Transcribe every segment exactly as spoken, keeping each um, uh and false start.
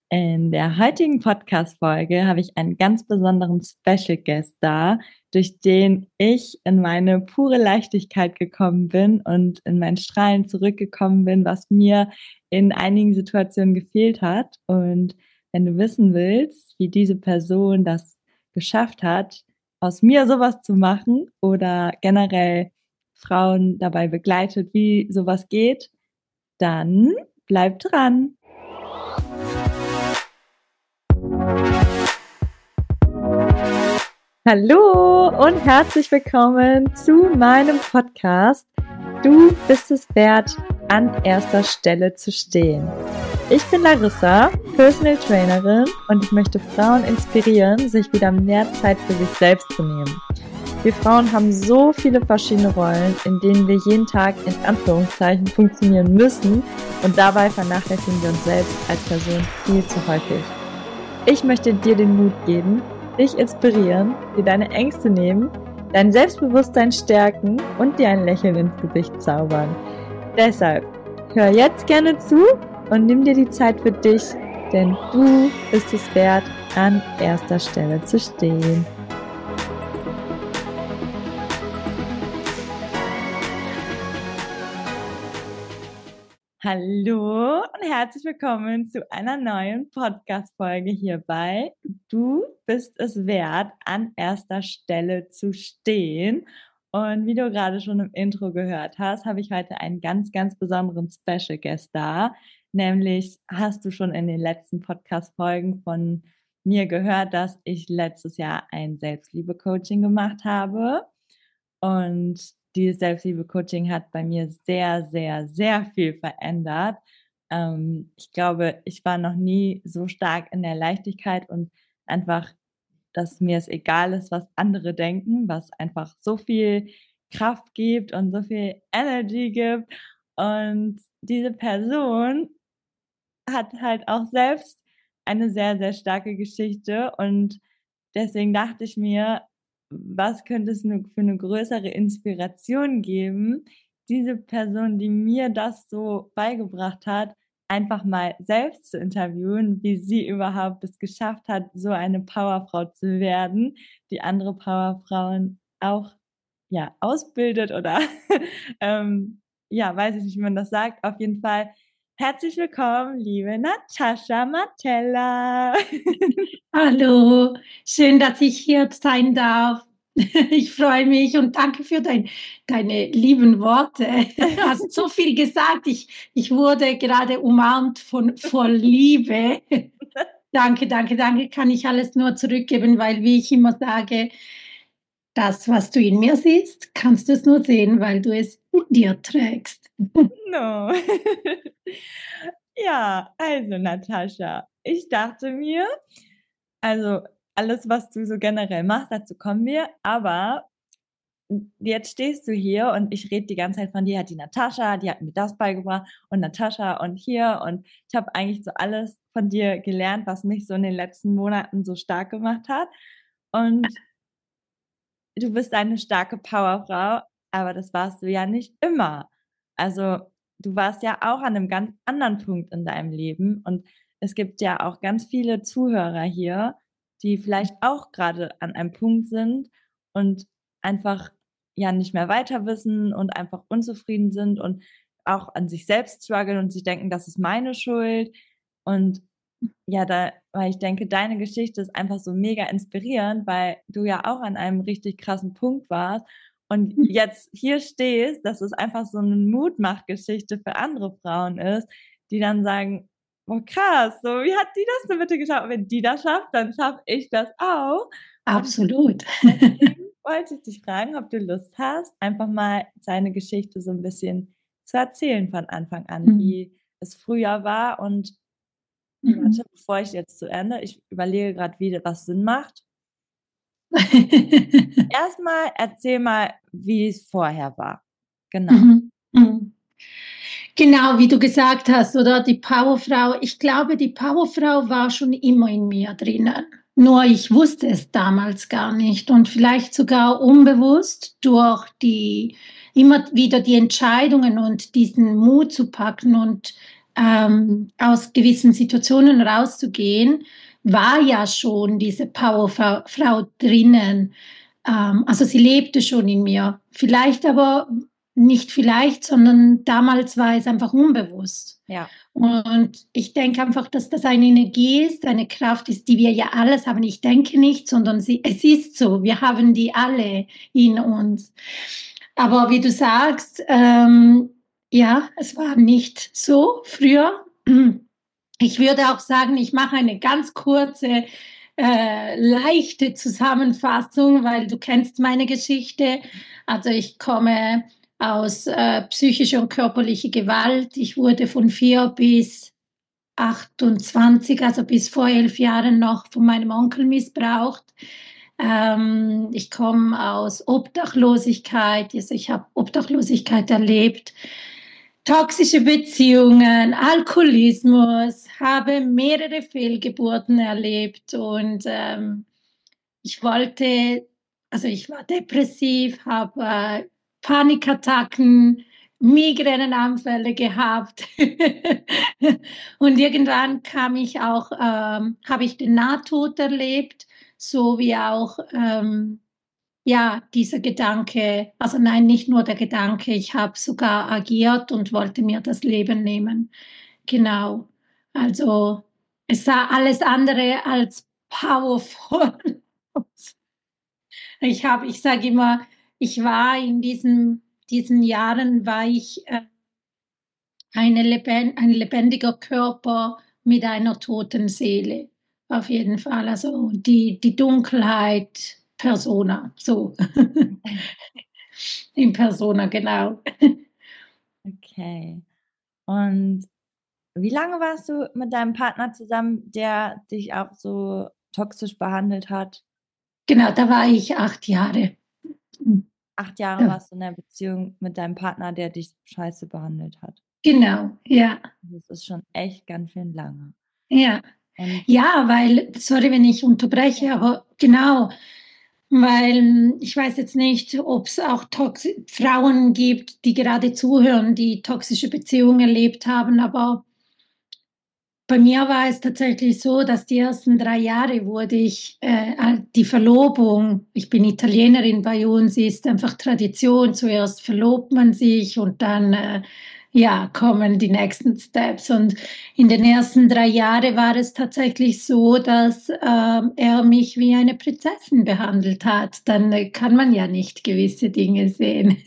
In der heutigen Podcast-Folge habe ich einen ganz besonderen Special Guest da, durch den ich in meine pure Leichtigkeit gekommen bin und in mein Strahlen zurückgekommen bin, was mir in einigen Situationen gefehlt hat. Und wenn du wissen willst, wie diese Person das geschafft hat, aus mir sowas zu machen oder generell Frauen dabei begleitet, wie sowas geht, dann bleib dran. Hallo und herzlich willkommen zu meinem Podcast. Du bist es wert, an erster Stelle zu stehen. Ich bin Larissa, Personal Trainerin, und ich möchte Frauen inspirieren, sich wieder mehr Zeit für sich selbst zu nehmen. Wir Frauen haben so viele verschiedene Rollen, in denen wir jeden Tag in Anführungszeichen funktionieren müssen, und dabei vernachlässigen wir uns selbst als Person viel zu häufig. Ich möchte dir den Mut geben, dich inspirieren, dir deine Ängste nehmen, dein Selbstbewusstsein stärken und dir ein Lächeln ins Gesicht zaubern. Deshalb, hör jetzt gerne zu und nimm dir die Zeit für dich, denn du bist es wert, an erster Stelle zu stehen. Hallo und herzlich willkommen zu einer neuen Podcast-Folge hierbei. Du bist es wert, an erster Stelle zu stehen. Und wie du gerade schon im Intro gehört hast, habe ich heute einen ganz, ganz besonderen Special Guest da. Nämlich hast du schon in den letzten Podcast-Folgen von mir gehört, dass ich letztes Jahr ein Selbstliebe-Coaching gemacht habe. Und dieses Selbstliebe-Coaching hat bei mir sehr, sehr, sehr viel verändert. Ähm, ich glaube, ich war noch nie so stark in der Leichtigkeit und einfach, dass mir es egal ist, was andere denken, was einfach so viel Kraft gibt und so viel Energy gibt. Und diese Person hat halt auch selbst eine sehr, sehr starke Geschichte, und deswegen dachte ich mir, was könnte es für eine größere Inspiration geben, diese Person, die mir das so beigebracht hat, einfach mal selbst zu interviewen, wie sie überhaupt es geschafft hat, so eine Powerfrau zu werden, die andere Powerfrauen auch, ja, ausbildet oder, ähm, ja, weiß ich nicht, wie man das sagt. Auf jeden Fall herzlich willkommen, liebe Natascha Martella. Hallo, schön, dass ich hier sein darf. Ich freue mich und danke für dein, deine lieben Worte. Du hast so viel gesagt. Ich, ich wurde gerade umarmt von vor Liebe. Danke, danke, danke. Kann ich alles nur zurückgeben, weil, wie ich immer sage, das, was du in mir siehst, kannst du es nur sehen, weil du es in dir trägst. No. Ja, also Natascha, ich dachte mir, also alles, was du so generell machst, dazu kommen wir, aber jetzt stehst du hier und ich rede die ganze Zeit von dir, hat die Natascha, die hat mir das beigebracht und Natascha und hier, und ich habe eigentlich so alles von dir gelernt, was mich so in den letzten Monaten so stark gemacht hat, und du bist eine starke Powerfrau, aber das warst du ja nicht immer. Also, du warst ja auch an einem ganz anderen Punkt in deinem Leben, und es gibt ja auch ganz viele Zuhörer hier, die vielleicht auch gerade an einem Punkt sind und einfach, ja, nicht mehr weiter wissen und einfach unzufrieden sind und auch an sich selbst struggeln und sich denken, das ist meine Schuld. Und ja, da weil ich denke, deine Geschichte ist einfach so mega inspirierend, weil du ja auch an einem richtig krassen Punkt warst und jetzt hier stehst, dass es einfach so 'ne Mutmachgeschichte für andere Frauen ist, die dann sagen: „Boah, krass, so, wie hat die das denn bitte geschafft? Wenn die das schafft, dann schaffe ich das auch." Und Absolut. deswegen wollte ich dich fragen, ob du Lust hast, einfach mal deine Geschichte so 'n bisschen zu erzählen von Anfang an, Mhm. wie es früher war. Und Mhm. warte, bevor ich jetzt zu Ende ich überlege grad, wie was Sinn macht. Erst mal erzähl mal, wie's vorher war. Genau. Mhm, mhm. Genau, wie du gesagt hast, oder? Die Powerfrau. Ich glaube, die Powerfrau war schon immer in mir drinnen. Nur ich wusste es damals gar nicht und vielleicht sogar unbewusst durch die immer wieder die Entscheidungen und diesen Mut zu packen und ähm, aus gewissen Situationen rauszugehen, war ja schon diese Powerfrau Frau drinnen. Ähm, also sie lebte schon in mir. Vielleicht aber nicht vielleicht, sondern damals war es einfach unbewusst. Ja. Und ich denke einfach, dass das eine Energie ist, eine Kraft ist, die wir ja alles haben. Ich denke nicht, sondern sie, es ist so. Wir haben die alle in uns. Aber wie du sagst, ähm, ja, es war nicht so früher. Ich würde auch sagen, ich mache eine ganz kurze, äh, leichte Zusammenfassung, weil du kennst meine Geschichte. Also ich komme aus äh, psychischer und körperlicher Gewalt. Ich wurde von vier bis achtundzwanzig, also bis vor elf Jahren noch von meinem Onkel missbraucht. Ähm, ich komme aus Obdachlosigkeit, also ich habe Obdachlosigkeit erlebt, toxische Beziehungen, Alkoholismus, habe mehrere Fehlgeburten erlebt und ähm, ich wollte, also ich war depressiv, habe äh, Panikattacken, Migränenanfälle gehabt und irgendwann kam ich auch, ähm, habe ich den Nahtod erlebt, so wie auch ähm, ja, dieser Gedanke, also nein, nicht nur der Gedanke, ich habe sogar agiert und wollte mir das Leben nehmen. Genau. Also es sah alles andere als powerful aus. Ich habe, ich sage immer, ich war in diesen, diesen Jahren, war ich äh, eine Leben, ein lebendiger Körper mit einer toten Seele. Auf jeden Fall. Also die, die Dunkelheit, Persona, so. In Persona, genau. Okay. Und wie lange warst du mit deinem Partner zusammen, der dich auch so toxisch behandelt hat? Genau, da war ich acht Jahre. Acht Jahre Ja, warst du in der Beziehung mit deinem Partner, der dich scheiße behandelt hat. genau, ja, Das ist schon echt ganz schön lange. ja. Und Ja, weil, sorry, wenn ich ja, unterbreche, aber genau, weil ich weiß jetzt nicht, ob es auch Toxi Frauen gibt, die gerade zuhören, die toxische Beziehungen erlebt haben, aber bei mir war es tatsächlich so, dass die ersten drei Jahre wurde ich, äh, die Verlobung, ich bin Italienerin, bei uns ist einfach Tradition, zuerst verlobt man sich und dann, äh, ja, kommen die nächsten Steps. Und in den ersten drei Jahren war es tatsächlich so, dass ähm, er mich wie eine Prinzessin behandelt hat. Dann äh, kann man ja nicht gewisse Dinge sehen.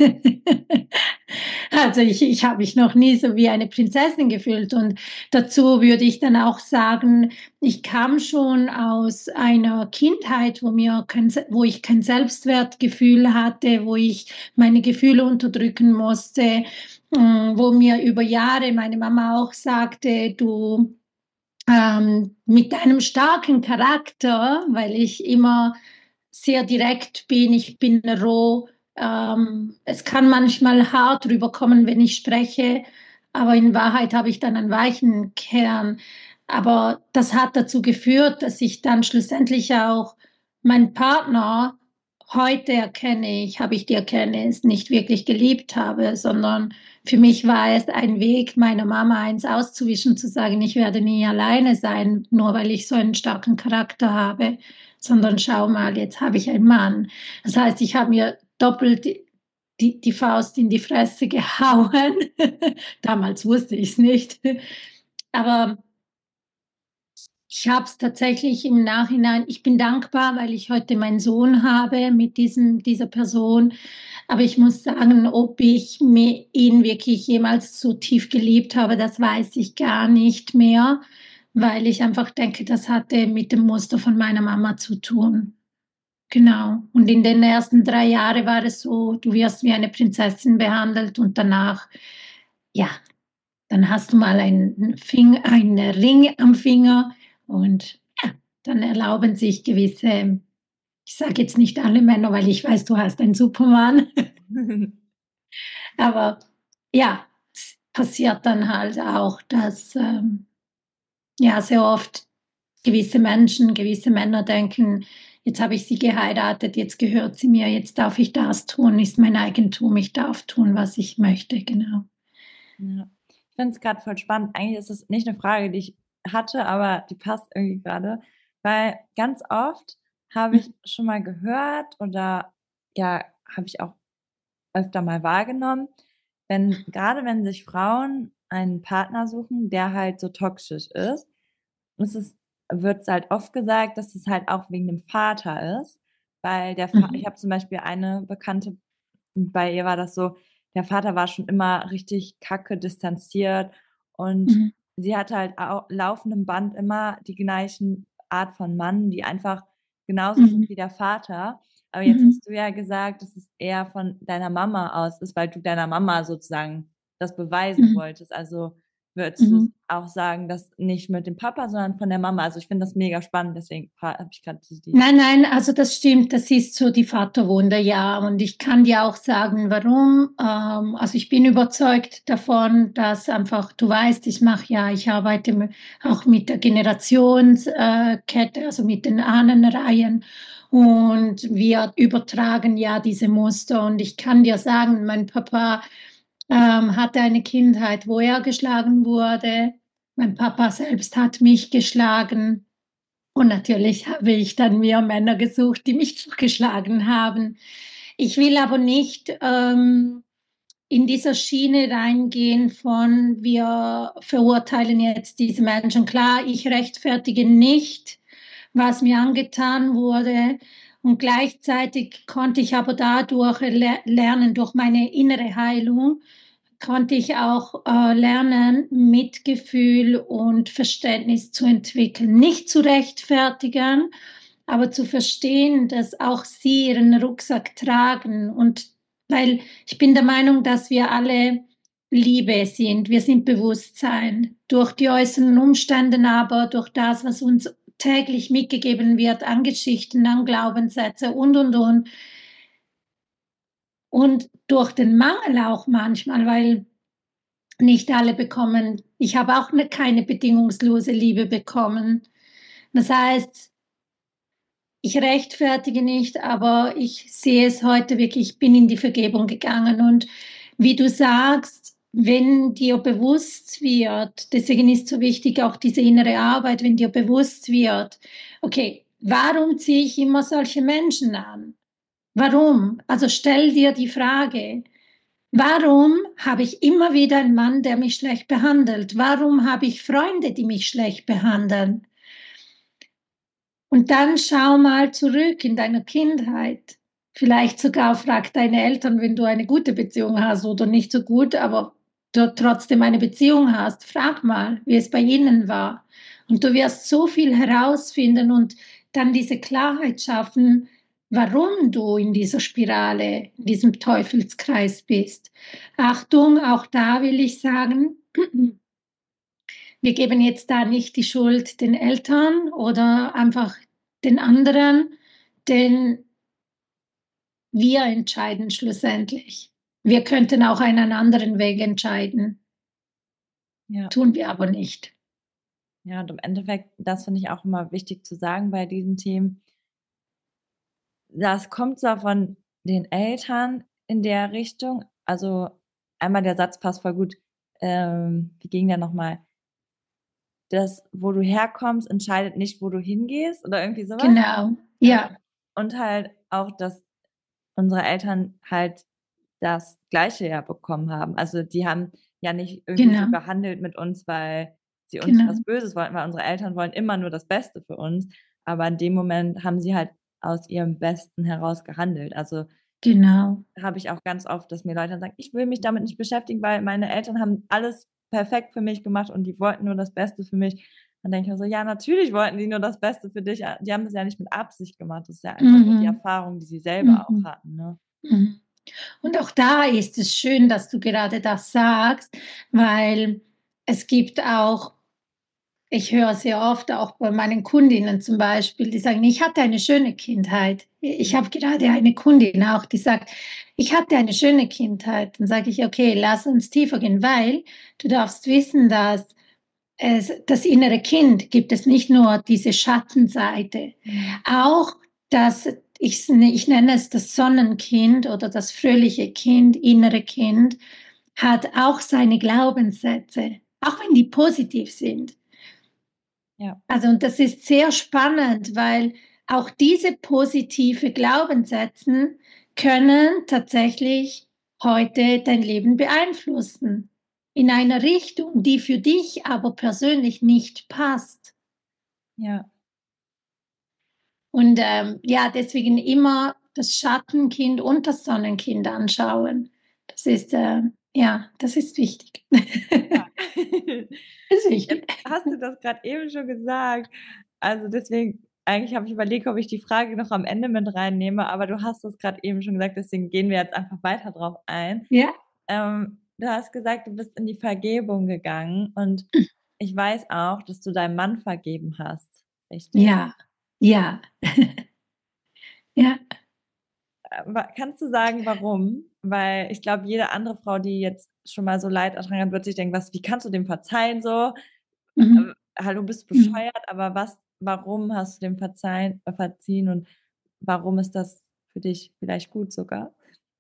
Also ich, ich habe mich noch nie so wie eine Prinzessin gefühlt und dazu würde ich dann auch sagen, ich kam schon aus einer Kindheit, wo, mir kein, wo ich kein Selbstwertgefühl hatte, wo ich meine Gefühle unterdrücken musste, äh, wo mir über Jahre meine Mama auch sagte, du ähm, mit deinem starken Charakter, weil ich immer sehr direkt bin, ich bin roh, ähm, es kann manchmal hart rüberkommen, wenn ich spreche, aber in Wahrheit habe ich dann einen weichen Kern. Aber das hat dazu geführt, dass ich dann schlussendlich auch meinen Partner heute erkenne ich, habe ich die Erkenntnis, nicht wirklich geliebt habe, sondern für mich war es ein Weg, meiner Mama eins auszuwischen, zu sagen, ich werde nie alleine sein, nur weil ich so einen starken Charakter habe, sondern schau mal, jetzt habe ich einen Mann. Das heißt, ich habe mir doppelt die, die, die Faust in die Fresse gehauen. Damals wusste ich es nicht. Aber ich habe es tatsächlich im Nachhinein, ich bin dankbar, weil ich heute meinen Sohn habe mit diesem, dieser Person. Aber ich muss sagen, ob ich mir ihn wirklich jemals so tief geliebt habe, das weiß ich gar nicht mehr, weil ich einfach denke, das hatte mit dem Muster von meiner Mama zu tun. Genau. Und in den ersten drei Jahren war es so, du wirst wie eine Prinzessin behandelt und danach, ja, dann hast du mal einen, Fing einen Ring am Finger und ja, dann erlauben sich gewisse, ich sage jetzt nicht alle Männer, weil ich weiß, du hast einen Supermann, aber ja, es passiert dann halt auch, dass ähm, ja sehr oft gewisse Menschen, gewisse Männer denken, jetzt habe ich sie geheiratet, jetzt gehört sie mir, jetzt darf ich das tun, ist mein Eigentum, ich darf tun, was ich möchte, genau. ja. Ich finde es gerade voll spannend. Eigentlich ist es nicht eine Frage, die ich hatte, aber die passt irgendwie gerade, weil ganz oft habe ich schon mal gehört oder ja, habe ich auch öfter mal wahrgenommen, wenn gerade wenn sich Frauen einen Partner suchen, der halt so toxisch ist, ist es wird's halt oft gesagt, dass es halt auch wegen dem Vater ist, weil der Va ich Mhm. habe zum Beispiel eine Bekannte, bei ihr war das so, der Vater war schon immer richtig kacke distanziert und Mhm. sie hatte halt au laufendem Band immer die gleichen Art von Mann, die einfach genauso sind Mhm. wie der Vater. Aber jetzt Mhm. hast du ja gesagt, dass es eher von deiner Mama aus ist, weil du deiner Mama sozusagen das beweisen Mhm. wolltest. Also, würdest du Mhm. auch sagen, dass nicht mit dem Papa, sondern von der Mama? Also, ich finde das mega spannend, deswegen fra habe ich grad die die Nein, nein, also das stimmt, das ist so die Vaterwunde, ja. Und ich kann dir auch sagen, warum. Ähm, also ich bin überzeugt davon, dass einfach, du weißt, ich mache ja, ich arbeite m- auch mit der Generationskette, also mit den Ahnenreihen. Und wir übertragen ja diese Muster. Und ich kann dir sagen, mein Papa ähm, hatte eine Kindheit, wo er geschlagen wurde. Mein Papa selbst hat mich geschlagen. Und natürlich habe ich dann mir Männer gesucht, die mich geschlagen haben. Ich will aber nicht ähm, in dieser Schiene reingehen von, wir verurteilen jetzt diese Menschen. Klar, ich rechtfertige nicht, was mir angetan wurde. Und gleichzeitig konnte ich aber dadurch lernen, durch meine innere Heilung, konnte ich auch äh, lernen, Mitgefühl und Verständnis zu entwickeln. Nicht zu rechtfertigen, aber zu verstehen, dass auch sie ihren Rucksack tragen. Und weil ich bin der Meinung, dass wir alle Liebe sind, wir sind Bewusstsein. Durch die äußeren Umstände aber, durch das, was uns täglich mitgegeben wird an Geschichten, an Glaubenssätze und, und, und. Und durch den Mangel auch manchmal, weil nicht alle bekommen, ich habe auch ne, keine bedingungslose Liebe bekommen. Das heißt, ich rechtfertige nicht, aber ich sehe es heute wirklich, ich bin in die Vergebung gegangen. Und wie du sagst, wenn dir bewusst wird, deswegen ist so wichtig auch diese innere Arbeit, wenn dir bewusst wird, okay, warum ziehe ich immer solche Menschen an? Warum? Also stell dir die Frage, warum habe ich immer wieder einen Mann, der mich schlecht behandelt? Warum habe ich Freunde, die mich schlecht behandeln? Und dann schau mal zurück in deiner Kindheit. Vielleicht sogar frag deine Eltern, wenn du eine gute Beziehung hast oder nicht so gut, aber du trotzdem eine Beziehung hast. Frag mal, wie es bei ihnen war. Und du wirst so viel herausfinden und dann diese Klarheit schaffen, warum du in dieser Spirale, in diesem Teufelskreis bist. Achtung, auch da will ich sagen, wir geben jetzt da nicht die Schuld den Eltern oder einfach den anderen, denn wir entscheiden schlussendlich. Wir könnten auch einen anderen Weg entscheiden, ja. tun wir aber nicht. Ja, und im Endeffekt, das finde ich auch immer wichtig zu sagen bei diesen Themen, das kommt zwar von den Eltern in der Richtung, also einmal der Satz passt voll gut, ähm, wie ging der noch mal? Das, wo du herkommst, entscheidet nicht, wo du hingehst oder irgendwie so was. Genau, Ähm, ja, und halt auch, dass unsere Eltern halt das Gleiche ja bekommen haben. Also, die haben ja nicht irgendwie so genau, gehandelt mit uns, weil sie uns was genau, Böses wollten, weil unsere Eltern wollen immer nur das Beste für uns. Aber in dem Moment haben sie halt aus ihrem Besten heraus gehandelt. Also, genau. habe ich auch ganz oft, dass mir Leute dann sagen: „Ich will mich damit nicht beschäftigen, weil meine Eltern haben alles perfekt für mich gemacht und die wollten nur das Beste für mich.“ Dann denke ich mir so: „Ja, natürlich wollten die nur das Beste für dich. A die haben das ja nicht mit Absicht gemacht. Das ist ja einfach nur die Mhm. Erfahrung, die sie selber auch Mhm. hatten“, ne? Mhm. Und auch da ist es schön, dass du gerade das sagst, weil es gibt auch, ich höre sehr oft auch bei meinen Kundinnen zum Beispiel, die sagen, ich hatte eine schöne Kindheit. Ich habe gerade eine Kundin auch, die sagt, ich hatte eine schöne Kindheit. Dann sage ich, okay, lass uns tiefer gehen, weil du darfst wissen, dass es, das innere Kind gibt es nicht nur diese Schattenseite, Mhm. auch das, ich, ich nenne es das Sonnenkind oder das fröhliche Kind, innere Kind, hat auch seine Glaubenssätze, auch wenn die positiv sind. Ja. Also, und das ist sehr spannend, weil auch diese positive Glaubenssätze können tatsächlich heute dein Leben beeinflussen in einer Richtung, die für dich aber persönlich nicht passt. Ja. Und, ähm, ja, deswegen immer das Schattenkind und das Sonnenkind anschauen. Das ist, äh ja, das ist wichtig. Ja. Das ist Jetzt wichtig. hast du das grad eben schon gesagt. Also, deswegen eigentlich habe ich überlegt, ob ich die Frage noch am Ende mit reinnehme, aber du hast das grad eben schon gesagt, deswegen gehen wir jetzt einfach weiter drauf ein. Ja. Ähm, du hast gesagt, du bist in die Vergebung gegangen und ich weiß auch, dass du deinem Mann vergeben hast, richtig? Ja, ja. Ja. Äh, wa kannst du sagen, warum? Weil ich glaube, jede andere Frau, die jetzt schon mal so Leid ertragen hat, wird sich denken: „Was wie kannst du dem verzeihen so? Mhm. Ähm, hallo, bist du Mhm. bescheuert?“ Aber was warum hast du dem verzeihen äh, verziehen und warum ist das für dich vielleicht gut sogar?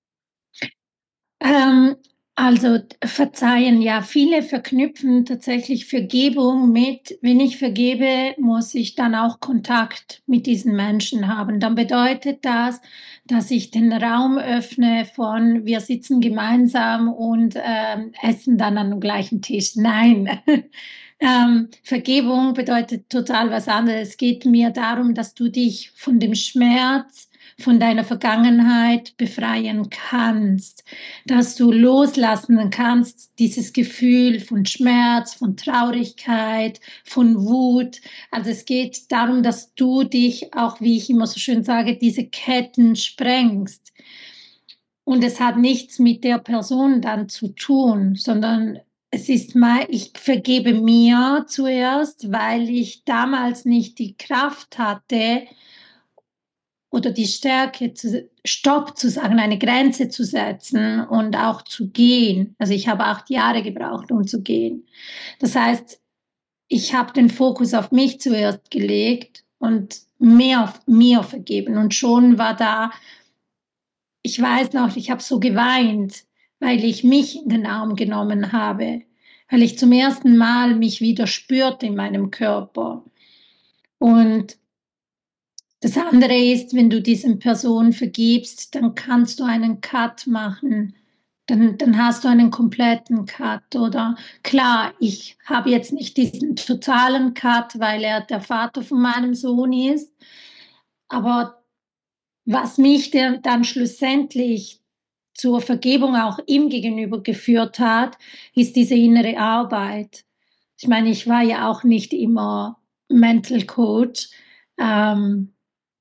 Ähm, also, d verzeihen, ja, viele verknüpfen tatsächlich Vergebung mit: „Wenn ich vergebe, muss ich dann auch Kontakt mit diesen Menschen haben.“ Dann bedeutet das, dass ich den Raum öffne von: „Wir sitzen gemeinsam und, ähm, essen dann an dem gleichen Tisch.“ Nein. Ähm, Vergebung bedeutet total was anderes. Es geht mir darum, dass du dich von dem Schmerz, von deiner Vergangenheit befreien kannst, dass du loslassen kannst, dieses Gefühl von Schmerz, von Traurigkeit, von Wut. Also, es geht darum, dass du dich auch, wie ich immer so schön sage, diese Ketten sprengst. Und es hat nichts mit der Person dann zu tun, sondern es ist mei ich vergebe mir zuerst, weil ich damals nicht die Kraft hatte oder die Stärke zu Stopp zu sagen, eine Grenze zu setzen und auch zu gehen. Also, ich habe acht Jahre gebraucht, um zu gehen. Das heißt, ich habe den Fokus auf mich zuerst gelegt und mehr mir vergeben und schon war da ich weiß noch, ich habe so geweint, weil ich mich in den Arm genommen habe, weil ich zum ersten Mal mich wieder spürte in meinem Körper. Und das andere ist, wenn du diesen Personen vergibst, dann kannst du einen Cut machen. Dann dann hast du einen kompletten Cut, oder? Klar, ich habe jetzt nicht diesen totalen Cut, weil er der Vater von meinem Sohn ist, aber was mich der dann schlussendlich zur Vergebung auch ihm gegenüber geführt hat, ist diese innere Arbeit. Ich meine, ich war ja auch nicht immer Mental Coach, ähm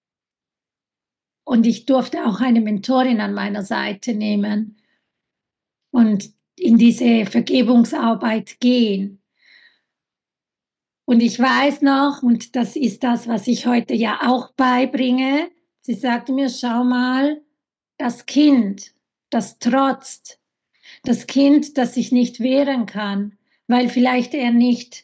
und ich durfte auch eine Mentorin an meiner Seite nehmen und in diese Vergebungsarbeit gehen. Und ich weiß noch, und das ist das, was ich heute ja auch beibringe, sie sagte mir: „Schau mal, das Kind, das trotzt, das Kind, das sich nicht wehren kann, weil vielleicht er nicht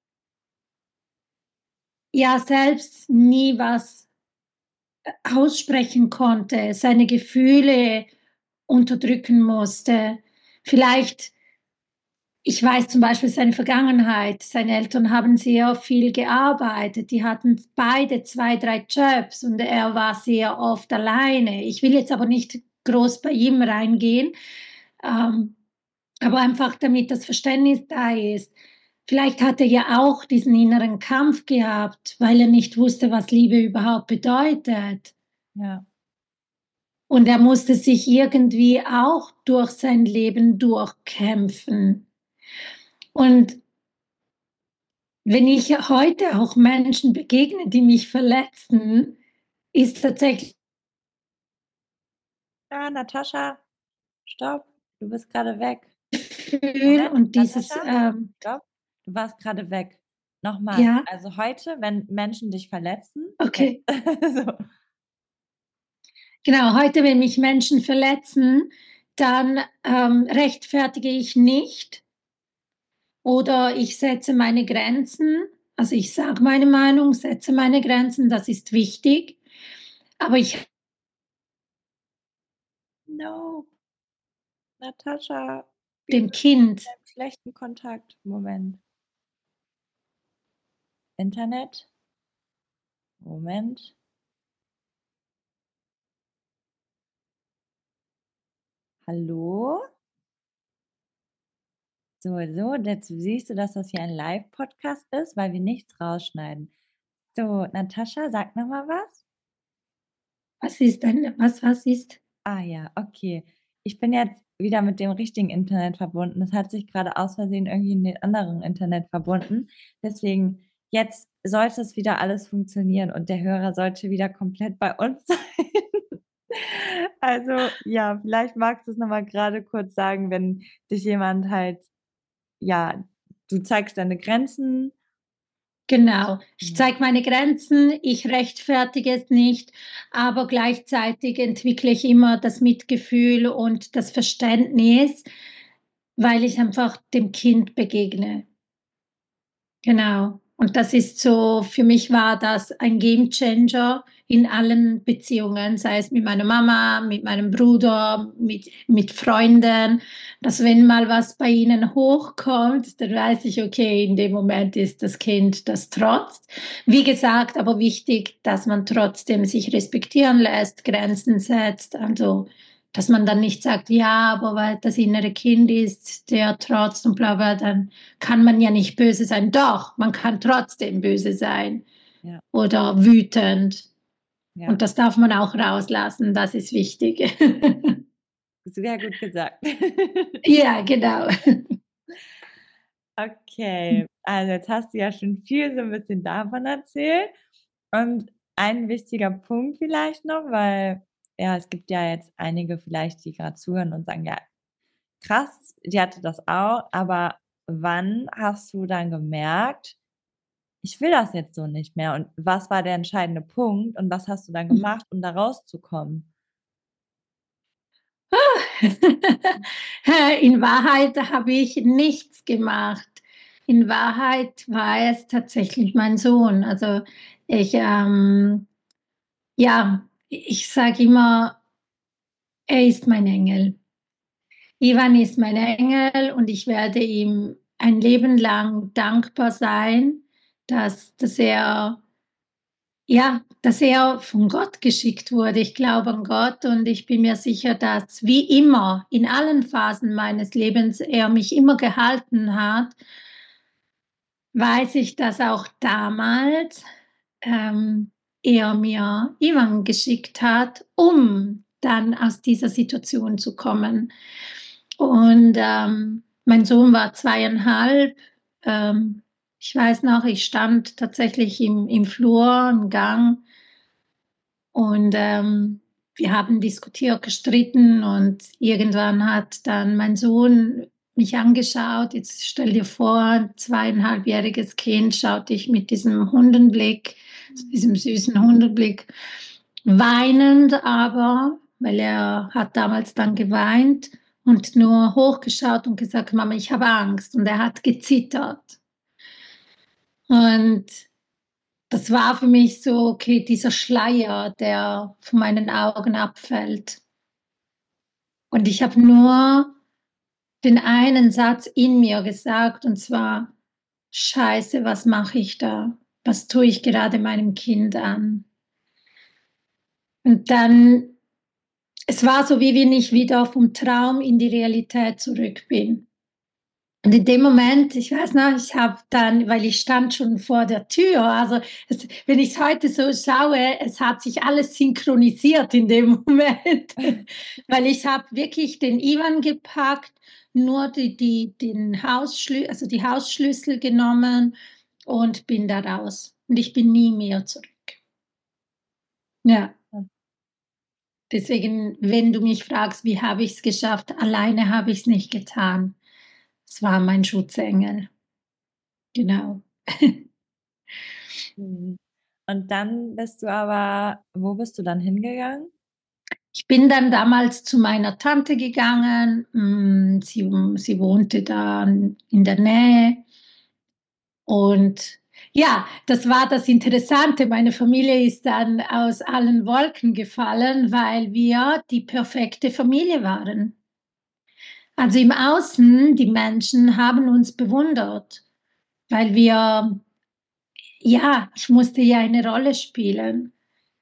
ja, selbst nie was, äh, aussprechen konnte, seine Gefühle unterdrücken musste. Vielleicht ich weiß zum Beispiel seine Vergangenheit. Seine Eltern haben sehr viel gearbeitet. Die hatten beide zwei, drei Jobs und er war sehr oft alleine. Ich will jetzt aber nicht groß bei ihm reingehen, ähm, aber einfach damit das Verständnis da ist. Vielleicht hat er ja auch diesen inneren Kampf gehabt, weil er nicht wusste, was Liebe überhaupt bedeutet. Ja. Und er musste sich irgendwie auch durch sein Leben durchkämpfen. Und wenn ich heute auch Menschen begegne, die mich verletzen, ist tatsächlich Ja, Natascha, stopp, du bist grade weg. Gefühl Moment, und dieses, Natascha, ähm stopp, du warst grade weg. Noch mal. ja, Also, heute, wenn Menschen dich verletzen jetzt okay. so. Genau, heute, wenn mich Menschen verletzen, dann, ähm, rechtfertige ich nicht oder ich setze meine Grenzen. Also, ich sage meine Meinung, setze meine Grenzen, das ist wichtig, aber ich No. Natascha, dem Kind. Schlechten Kontakt. Moment. Internet. Moment. Hallo? So, so, jetzt siehst du, dass das hier ein Live-Podcast ist, weil wir nichts rausschneiden. So, Natascha, sag noch mal was. Was ist denn, was, was ist? Ah ja, okay. Ich bin jetzt wieder mit dem richtigen Internet verbunden. Das hat sich gerade aus Versehen irgendwie in den anderen Internet verbunden. Deswegen, jetzt sollte es wieder alles funktionieren und der Hörer sollte wieder komplett bei uns sein. Also, ja, vielleicht magst du es noch mal gerade kurz sagen, wenn dich jemand halt, ja, du zeigst deine Grenzen. Genau, ich Ja. zeige meine Grenzen, ich rechtfertige es nicht, aber gleichzeitig entwickle ich immer das Mitgefühl und das Verständnis, weil ich einfach dem Kind begegne. Genau. Und das ist so, für mich war das ein Gamechanger in allen Beziehungen, sei es mit meiner Mama, mit meinem Bruder, mit, mit Freunden, dass wenn mal was bei ihnen hochkommt, dann weiß ich, okay, in dem Moment ist das Kind, das trotzt. Wie gesagt, aber wichtig, dass man trotzdem sich respektieren lässt, Grenzen setzt, also dass man dann nicht sagt, ja, aber weil das innere Kind ist, der trotzt und bla bla, dann kann man ja nicht böse sein. Doch, man kann trotzdem böse sein Ja, oder wütend. ja, Und das darf man auch rauslassen, das ist wichtig. sehr gut gesagt. Ja, genau. Okay, also jetzt hast du ja schon viel so ein bisschen davon erzählt. Und ein wichtiger Punkt vielleicht noch, weil ja, es gibt ja jetzt einige vielleicht, die gerade zuhören und sagen, ja, krass, die hatte das auch, aber wann hast du dann gemerkt, ich will das jetzt so nicht mehr? Und was war der entscheidende Punkt und was hast du dann gemacht, um da rauszukommen? In Wahrheit habe ich nichts gemacht. In Wahrheit war es tatsächlich mein Sohn. Also ich, ähm, ja, ich sage immer, er ist mein Engel. Ivan ist mein Engel und ich werde ihm ein Leben lang dankbar sein, dass, dass er, ja, dass er von Gott geschickt wurde. Ich glaube an Gott und ich bin mir sicher, dass wie immer in allen Phasen meines Lebens er mich immer gehalten hat. Weiß ich, dass auch damals ähm, er mir Ivan geschickt hat, um dann aus dieser Situation zu kommen. Und ähm, mein Sohn war zweieinhalb. Ähm, ich weiß noch, ich stand tatsächlich im, im Flur, im Gang und ähm, wir haben diskutiert, gestritten und irgendwann hat dann mein Sohn mich angeschaut. Jetzt stell dir vor, ein zweieinhalbjähriges Kind schaut dich mit diesem Hundenblick, diesem süßen Hundenblick, weinend aber, weil er hat damals dann geweint und nur hochgeschaut und gesagt, Mama, ich habe Angst. Und er hat gezittert. Und das war für mich so, okay, dieser Schleier, der von meinen Augen abfällt. Und ich habe nur den einen Satz in mir gesagt, und zwar, Scheiße, was mache ich da? Was tue ich gerade meinem Kind an? Und dann, es war so, wie wenn ich wieder vom Traum in die Realität zurück bin. Und in dem Moment, ich weiß noch, ich habe dann, weil ich stand schon vor der Tür, also es, wenn ich es heute so schaue, es hat sich alles synchronisiert in dem Moment, weil ich habe wirklich den Ivan gepackt, nur die, die, den Hausschlüssel, also die Hausschlüssel genommen und bin da raus. Und ich bin nie mehr zurück. Ja, deswegen, wenn du mich fragst, wie habe ich es geschafft, alleine habe ich es nicht getan. Es war mein Schutzengel. Genau. Mhm. Und dann bist du aber, wo bist du dann hingegangen? Ich bin dann damals zu meiner Tante gegangen. mm, Sie, sie wohnte da in der Nähe. Und ja, das war das Interessante. Meine Familie ist dann aus allen Wolken gefallen, weil wir die perfekte Familie waren. Also im Außen, die Menschen haben uns bewundert, weil wir, ja, ich musste ja eine Rolle spielen,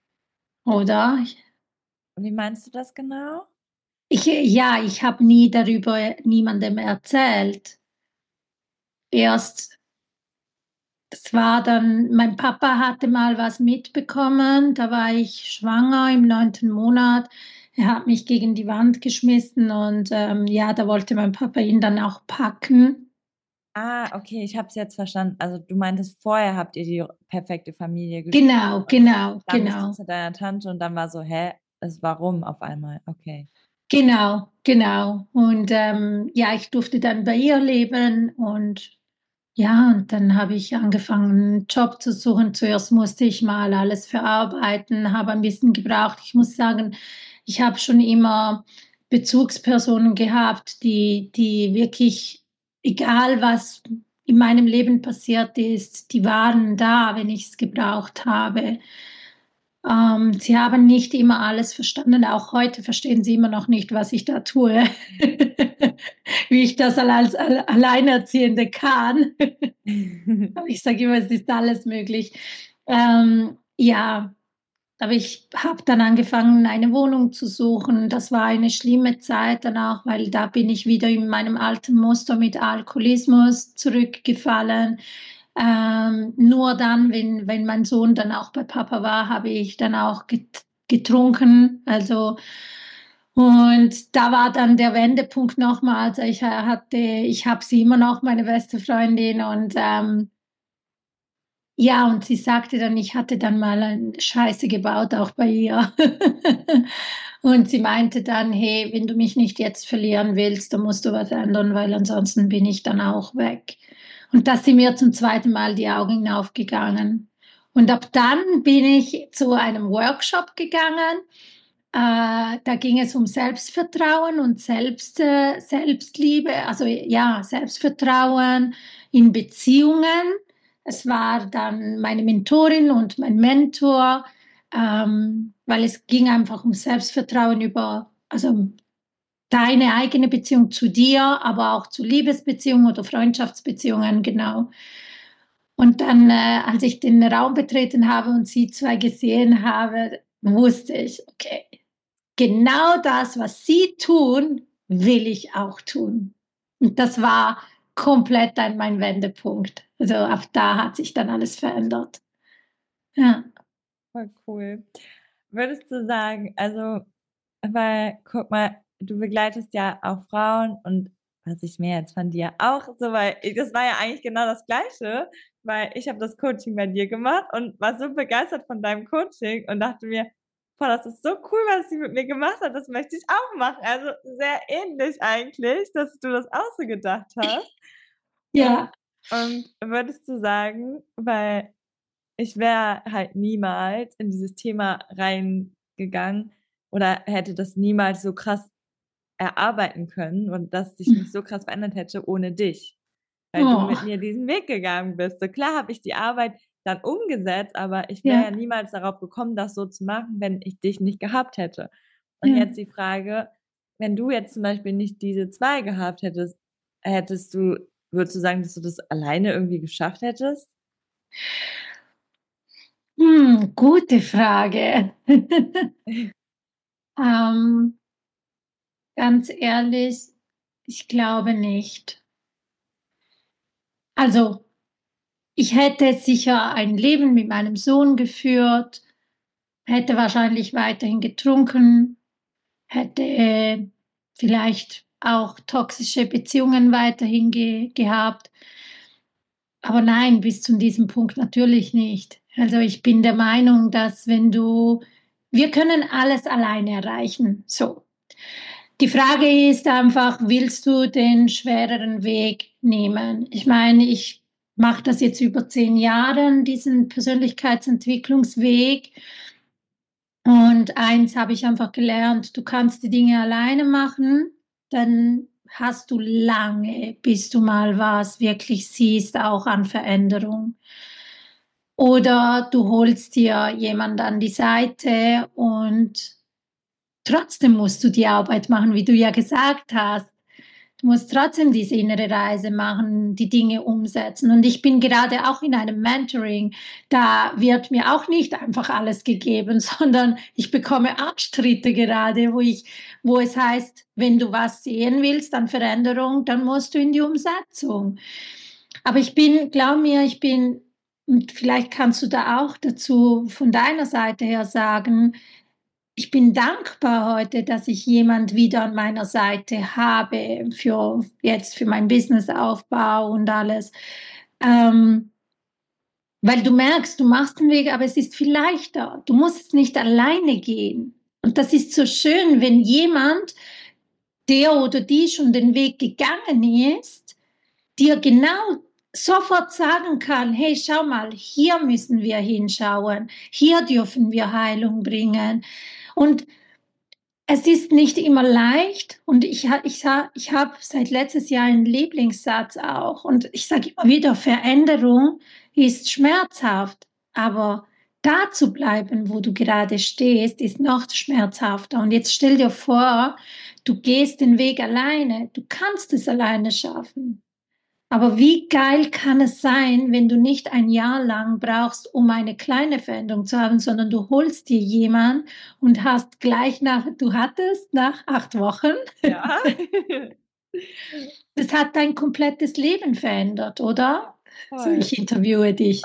oder? Wie meinst du das genau? Ich, ja, ich habe nie darüber niemandem erzählt. Erst, das war dann, mein Papa hatte mal was mitbekommen, da war ich schwanger im neunten Monat. Er hat mich gegen die Wand geschmissen und ähm, ja, da wollte mein Papa ihn dann auch packen. Ah, okay, ich habe es jetzt verstanden. Also du meintest, vorher habt ihr die perfekte Familie gespielt Genau, und genau, dann bist du genau. zu deiner Tante und dann war so, hä, das warum auf einmal? Okay. Genau, genau. Und ähm, ja, ich durfte dann bei ihr leben und ja, und dann habe ich angefangen, einen Job zu suchen. Zuerst musste ich mal alles verarbeiten, habe ein bisschen gebraucht. Ich muss sagen, ich habe schon immer Bezugspersonen gehabt, die, die wirklich, egal was in meinem Leben passiert ist, die waren da, wenn ich es gebraucht habe. Ähm, sie haben nicht immer alles verstanden. Auch heute verstehen sie immer noch nicht, was ich da tue, wie ich das als Alleinerziehende kann. Ich sage immer, es ist alles möglich. Ähm, ja, aber ich habe dann angefangen, eine Wohnung zu suchen. Das war eine schlimme Zeit danach, weil da bin ich wieder in meinem alten Muster mit Alkoholismus zurückgefallen. Ähm, nur dann, wenn, wenn mein Sohn dann auch bei Papa war, habe ich dann auch get getrunken. Also, und da war dann der Wendepunkt nochmal. Also ich hatte, ich habe sie immer noch, meine beste Freundin, und ähm, ja, und sie sagte dann, ich hatte dann mal eine Scheiße gebaut, auch bei ihr. Und sie meinte dann, hey, wenn du mich nicht jetzt verlieren willst, dann musst du was ändern, weil ansonsten bin ich dann auch weg. Und da sind mir zum zweiten Mal die Augen aufgegangen. Und ab dann bin ich zu einem Workshop gegangen. Äh, da ging es um Selbstvertrauen und Selbst, äh, Selbstliebe, also ja, Selbstvertrauen in Beziehungen. Es war dann meine Mentorin und mein Mentor, ähm, weil es ging einfach um Selbstvertrauen über, also deine eigene Beziehung zu dir, aber auch zu Liebesbeziehungen oder Freundschaftsbeziehungen, genau. Und dann, äh, als ich den Raum betreten habe und sie zwei gesehen habe, wusste ich, okay, genau das, was sie tun, will ich auch tun. Und das war komplett dann mein Wendepunkt. Also ab da hat sich dann alles verändert. Ja. Voll cool. Würdest du sagen, also, weil, guck mal, du begleitest ja auch Frauen und was ich mir jetzt von dir auch so, weil das war ja eigentlich genau das Gleiche, weil ich habe das Coaching bei dir gemacht und war so begeistert von deinem Coaching und dachte mir, boah, das ist so cool, was sie mit mir gemacht hat, das möchte ich auch machen. Also sehr ähnlich eigentlich, dass du das auch so gedacht hast. Und, Ja. und würdest du sagen, weil ich wäre halt niemals in dieses Thema reingegangen oder hätte das niemals so krass erarbeiten können und dass sich mich so krass verändert hätte ohne dich, weil du mit Oh, mir diesen Weg gegangen bist. So klar habe ich die Arbeit dann umgesetzt, aber ich wäre ja ja, niemals darauf gekommen, das so zu machen, wenn ich dich nicht gehabt hätte. Und ja. jetzt die Frage, wenn du jetzt zum Beispiel nicht diese zwei gehabt hättest, hättest du, würdest du sagen, dass du das alleine irgendwie geschafft hättest? Hm, gute Frage. ähm, ganz ehrlich, ich glaube nicht. Also, ich hätte sicher ein Leben mit meinem Sohn geführt, hätte wahrscheinlich weiterhin getrunken, hätte vielleicht auch toxische Beziehungen weiterhin ge gehabt. Aber nein, bis zu diesem Punkt natürlich nicht. Also ich bin der Meinung, dass wenn du, wir können alles alleine erreichen. So. Die Frage ist einfach, willst du den schwereren Weg nehmen? Ich meine, ich mache das jetzt über zehn Jahre, diesen Persönlichkeitsentwicklungsweg. Und eins habe ich einfach gelernt, du kannst die Dinge alleine machen, dann hast du lange, bis du mal was wirklich siehst, auch an Veränderung. Oder du holst dir jemand an die Seite und trotzdem musst du die Arbeit machen, wie du ja gesagt hast. Du musst trotzdem diese innere Reise machen, die Dinge umsetzen. Und ich bin gerade auch in einem Mentoring, da wird mir auch nicht einfach alles gegeben, sondern ich bekomme Abstritte gerade, wo ich wo es heißt, wenn du was sehen willst an Veränderung, dann musst du in die Umsetzung. Aber ich bin glaube mir, ich bin und vielleicht kannst du da auch dazu von deiner Seite her sagen, ich bin dankbar heute, dass ich jemand wieder an meiner Seite habe für jetzt für meinen Businessaufbau und alles. Ähm, weil du merkst, du machst den Weg, aber es ist viel leichter. Du musst nicht alleine gehen. Und das ist so schön, wenn jemand, der oder die schon den Weg gegangen ist, dir genau sofort sagen kann, hey, schau mal, hier müssen wir hinschauen, hier dürfen wir Heilung bringen. Und es ist nicht immer leicht und ich, ha, ich, ha, ich habe seit letztes Jahr einen Lieblingssatz auch und ich sage immer wieder, Veränderung ist schmerzhaft, aber da zu bleiben, wo du gerade stehst, ist noch schmerzhafter. Und jetzt stell dir vor, du gehst den Weg alleine, du kannst es alleine schaffen. Aber wie geil kann es sein, wenn du nicht ein Jahr lang brauchst, um eine kleine Veränderung zu haben, sondern du holst dir jemanden und hast gleich nach, du hattest nach acht Wochen, Ja. das hat dein komplettes Leben verändert, oder? So, Voll. ich interviewe dich.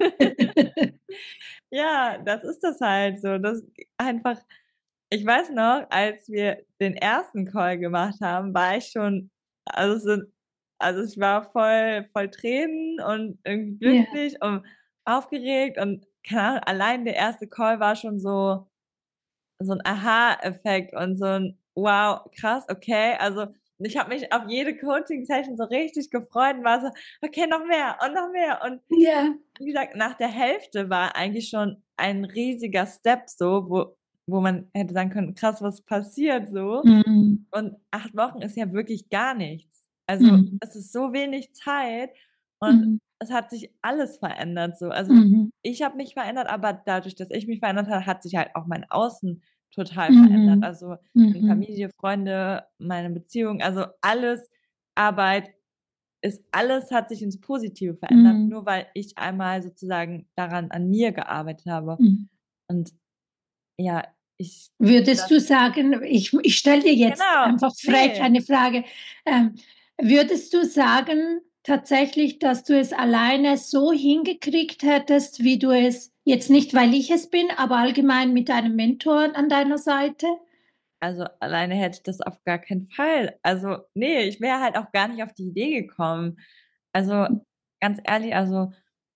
Ja, das ist das halt so. Das einfach, ich weiß noch, als wir den ersten Call gemacht haben, war ich schon, also, so, also ich war voll, voll Tränen und irgendwie Ja. glücklich und aufgeregt und keine Ahnung, allein der erste Call war schon so, so ein Aha-Effekt und so ein wow, krass, okay. Also ich habe mich auf jede Coaching-Session so richtig gefreut und war so, okay, noch mehr und noch mehr. Und Ja. wie gesagt, nach der Hälfte war eigentlich schon ein riesiger Step so, wo, wo man hätte sagen können, krass, was passiert so. Mhm. Und acht Wochen ist ja wirklich gar nichts. Also Mhm. es ist so wenig Zeit und Mhm. es hat sich alles verändert so. Also Mhm. ich habe mich verändert, aber dadurch, dass ich mich verändert habe, hat sich halt auch mein Außen total verändert. Mhm. Also meine Mhm. Familie, Freunde, meine Beziehung, also alles, Arbeit, ist alles hat sich ins Positive verändert, Mhm. nur weil ich einmal sozusagen daran an mir gearbeitet habe. Mhm. Und ja, ich Würdest das du sagen, ich, ich stelle dir jetzt genau, einfach frech ne. eine Frage, ähm, würdest du sagen tatsächlich, dass du es alleine so hingekriegt hättest, wie du es jetzt nicht, weil ich es bin, aber allgemein mit einem Mentor an deiner Seite? Also, alleine hätte ich das auf gar keinen Fall. Also, ne, ich wäre halt auch gar nicht auf die Idee gekommen. Also, ganz ehrlich, also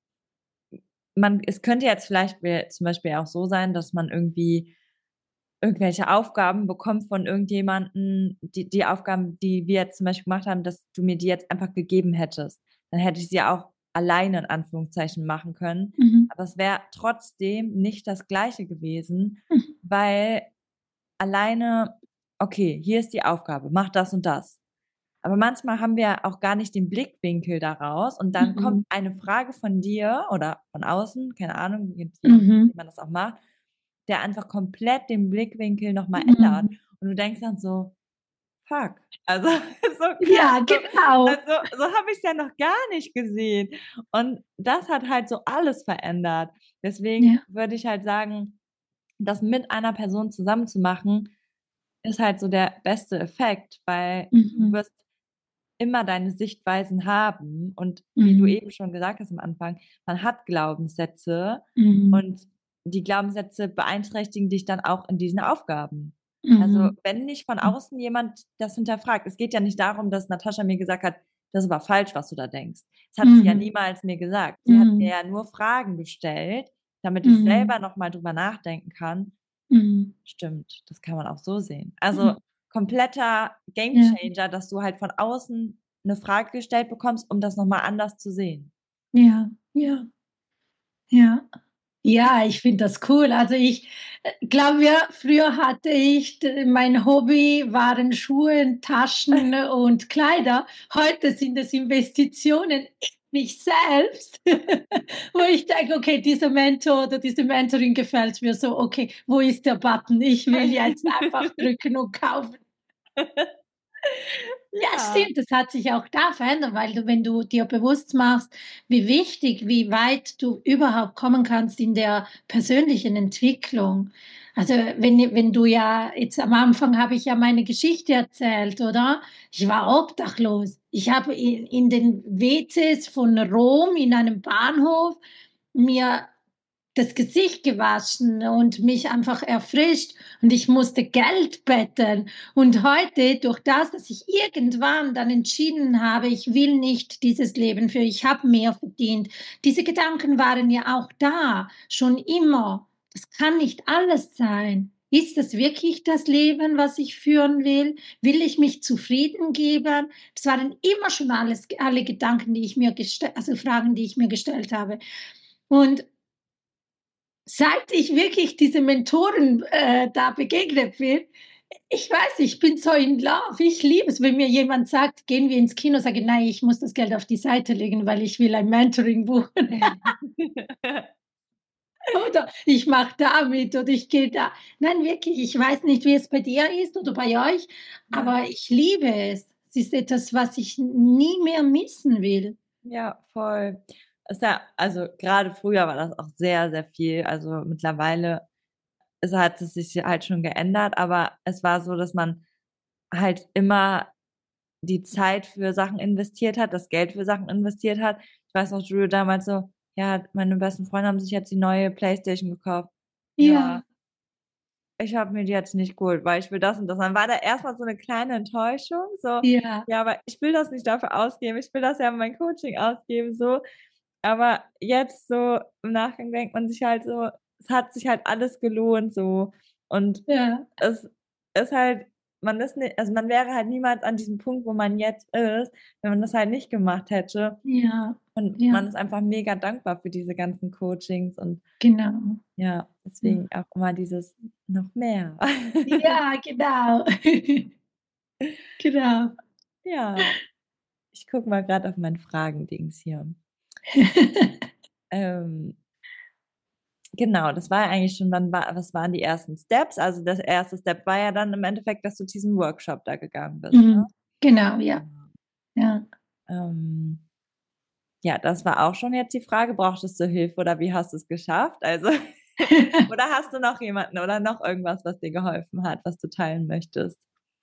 man es könnte jetzt vielleicht wär zum Beispiel auch so sein, dass man irgendwie irgendwelche Aufgaben bekommt von irgendjemanden, die die Aufgaben, die wir jetzt zum Beispiel gemacht haben, dass du mir die jetzt einfach gegeben hättest. Dann hätte ich sie ja auch alleine in Anführungszeichen machen können. Mhm. Aber es wäre trotzdem nicht das Gleiche gewesen, Mhm. weil alleine okay, hier ist die Aufgabe, mach das und das. Aber manchmal haben wir auch gar nicht den Blickwinkel daraus und dann kommt Mhm. eine Frage von dir oder von außen, keine Ahnung, je nachdem, Mhm. wie man das auch macht, der einfach komplett den Blickwinkel noch mal ändert. Mhm. Und du denkst dann so: „Fuck, also so krass, Ja, so genau. also so habe ich's ja noch gar nicht gesehen." Und das hat halt so alles verändert. Deswegen Ja. würde ich halt sagen, das mit einer Person zusammen zu machen, ist halt so der beste Effekt, weil du Mhm. wirst immer deine Sichtweisen haben und wie du Mhm. eben schon gesagt hast am Anfang, man hat Glaubenssätze Mhm. und die Glaubenssätze beeinträchtigen dich dann auch in diesen Aufgaben. Also, Mhm. wenn nicht von außen jemand das hinterfragt. Es geht ja nicht darum, dass Natascha mir gesagt hat: „Das ist aber falsch, was du da denkst." Das hat sie ja Mhm. niemals mir gesagt. Sie hat mir Mhm. ja nur Fragen gestellt, damit ich selber Mhm. noch mal drüber nachdenken kann. Mhm. Stimmt, das kann man auch so sehen. Also, Mhm. kompletter Ja. Gamechanger, dass du halt von außen 'ne Frage gestellt bekommst, um das noch mal anders zu sehen. Ja, ja, ja. Ja, ich finde das cool. Also, ich, äh, glaube ja, früher hatte ich d mein Hobby waren Schuhe, Taschen und Kleider. Heute sind es Investitionen in mich selbst, wo ich denke: „Okay, dieser Mentor oder diese Mentorin gefällt mir so. Okay, wo ist der Button? Ich will jetzt einfach drücken und kaufen." Ja, Ja, stimmt, das hat sich auch da verändert, weil du wenn du dir bewusst machst, wie wichtig, wie weit du überhaupt kommen kannst in der persönlichen Entwicklung. Also, wenn wenn du ja jetzt am Anfang habe ich ja meine Geschichte erzählt, oder? Ich war obdachlos. Ich habe in in den W Cs von Rom in einem Bahnhof mir das Gesicht gewaschen und mich einfach erfrischt und ich musste Geld betteln. Und heute, durch das, dass ich irgendwann dann entschieden habe, ich will nicht dieses Leben führen, ich habe mehr verdient. Diese Gedanken waren ja auch da, schon immer. Das kann nicht alles sein. Ist das wirklich das Leben, was ich führen will? Will ich mich zufrieden geben? Das waren immer schon alles, alle Gedanken, die ich mir gestellt, also Fragen, die ich mir gestellt habe. Und seit ich wirklich diese Mentoren, äh, da begegnet bin, ich weiß nicht, ich bin so in love. Ich liebe es, wenn mir jemand sagt: „Gehen wir ins Kino“, sage ich: „Nein, ich muss das Geld auf die Seite legen, weil ich will ein Mentoring buchen.“ Oder ich mache da mit oder ich gehe da. Nein, wirklich, ich weiß nicht, wie es bei dir ist oder bei euch, ja. aber ich liebe es. Es ist etwas, was ich nie mehr missen will. Ja, voll. Ist ja also, grade früher war das auch sehr, sehr viel. Also, mittlerweile es hat es sich halt schon geändert, aber es war so, dass man halt immer die Zeit für Sachen investiert hat, das Geld für Sachen investiert hat. Ich weiß noch, Julio damals so: „Ja, meine besten Freunde haben sich jetzt die neue Playstation gekauft.“ Ja, „Ja, ich habe mir die jetzt nicht geholt, weil ich will das und das.“ Dann war da erst mal so 'ne kleine Enttäuschung, so: ja, „Ja, aber ich will das nicht dafür ausgeben. Ich will das ja in mein Coaching ausgeben“, so. Aber jetzt so im Nachgang denkt man sich halt so, es hat sich halt alles gelohnt so. Und ja, es ist halt man ist ni also, man wäre halt niemals an diesem Punkt, wo man jetzt ist, wenn man das halt nicht gemacht hätte. ja, Und ja, man ist einfach mega dankbar für diese ganzen Coachings und genau. ja, Ja. deswegen auch immer dieses noch mehr. Ja, genau. Genau. Ja, ich gucke mal grad auf mein Fragendings hier. Ähm Genau, das war ja eigentlich schon dann wa was waren die ersten Steps? Also, der erste Step war ja dann im Endeffekt, dass du zu diesem Workshop da gegangen bist, ne? Mhm. Genau, ja, Genau. ja. Ähm, ja, das war auch schon jetzt die Frage, brauchtest du Hilfe oder wie hast du's geschafft? Also oder hast du noch jemanden oder noch irgendwas, was dir geholfen hat, was du teilen möchtest?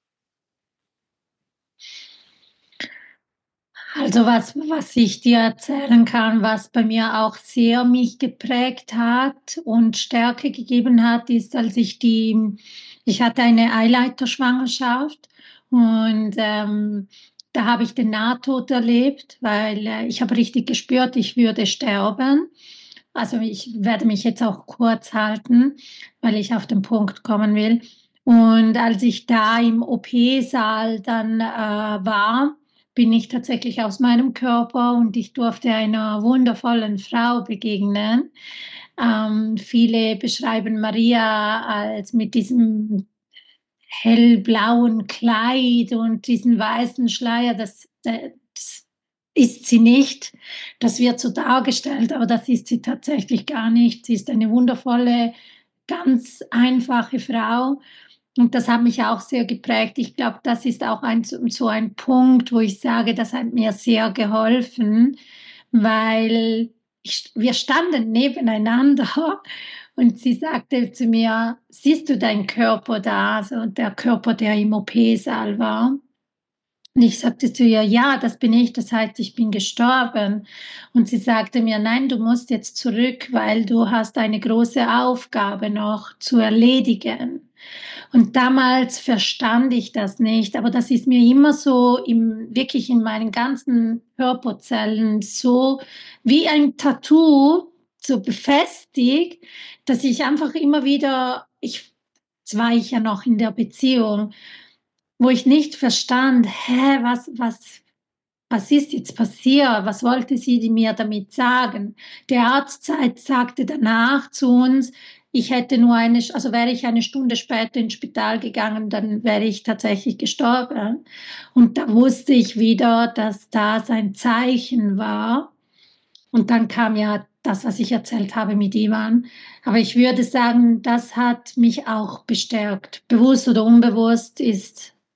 Also, was was ich dir erzählen kann, was bei mir auch sehr mich geprägt hat und Stärke gegeben hat, ist, als ich die ich hatte eine Eileiterschwangerschaft und, ähm, da habe ich den Nahtod erlebt, weil, äh, ich habe richtig gespürt, ich würde sterben. Also, ich werde mich jetzt auch kurz halten, weil ich auf den Punkt kommen will. Und als ich da im O P-Saal dann, äh, war, bin ich tatsächlich aus meinem Körper und ich durfte einer wundervollen Frau begegnen. Ähm, viele beschreiben Maria als mit diesem hellblauen Kleid und diesen weißen Schleier, das das ist sie nicht. Das wird so dargestellt, aber das ist sie tatsächlich gar nicht. Sie ist eine wundervolle, ganz einfache Frau und das hat mich auch sehr geprägt. Ich glaube, das ist auch ein so ein Punkt, wo ich sage, das hat mir sehr geholfen, weil ich wir standen nebeneinander und sie sagte zu mir: „Siehst du deinen Körper da?“ So der Körper, der im O P-Saal war. Und ich sagte zu ihr: „Ja, das bin ich, das heißt, ich bin gestorben.“ Und sie sagte mir: „Nein, du musst jetzt zurück, weil du hast eine große Aufgabe noch zu erledigen.“ Und damals verstand ich das nicht, aber das ist mir immer so im wirklich in meinen ganzen Körperzellen so wie ein Tattoo so befestigt, dass ich einfach immer wieder ich jetzt war ich ja noch in der Beziehung, wo ich nicht verstand: „Hä, was was was ist jetzt passiert? Was wollte sie mir damit sagen?“ Der Arzt zeit sagte danach zu uns, ich hätte nur eine also wäre ich eine Stunde später ins Spital gegangen, dann wäre ich tatsächlich gestorben. Und da wusste ich wieder, dass das ein Zeichen war. Und dann kam ja das, was ich erzählt habe mit Ivan. Aber ich würde sagen, das hat mich auch bestärkt. Bewusst oder unbewusst ist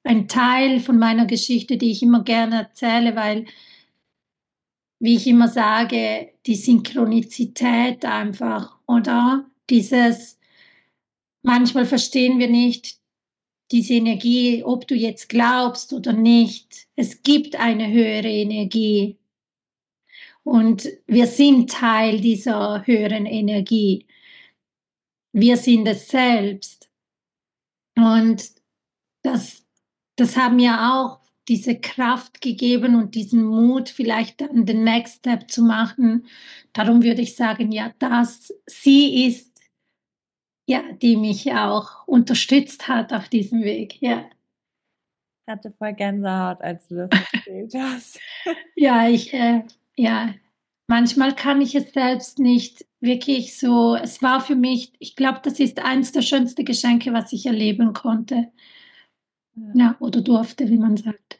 ein Teil von meiner Geschichte, die ich immer gerne erzähle, weil, wie ich immer sage, die Synchronizität einfach, oder? Dieses, manchmal verstehen wir nicht diese Energie, ob du jetzt glaubst oder nicht. Es gibt eine höhere Energie und wir sind Teil dieser höheren Energie. Wir sind es selbst. Und das, das hat mir auch diese Kraft gegeben und diesen Mut, vielleicht dann den Next Step zu machen. Darum würde ich sagen, ja, das, sie ist, ja, die mich auch unterstützt hat auf diesem Weg, ja. Ich hatte voll Gänsehaut, als du das erzählt hast. Ja, ich, äh, ja, manchmal kann ich es selbst nicht wirklich so. Es war für mich, ich glaube, das ist eins der schönsten Geschenke, was ich erleben konnte. Ja. Ja, oder durfte, wie man sagt.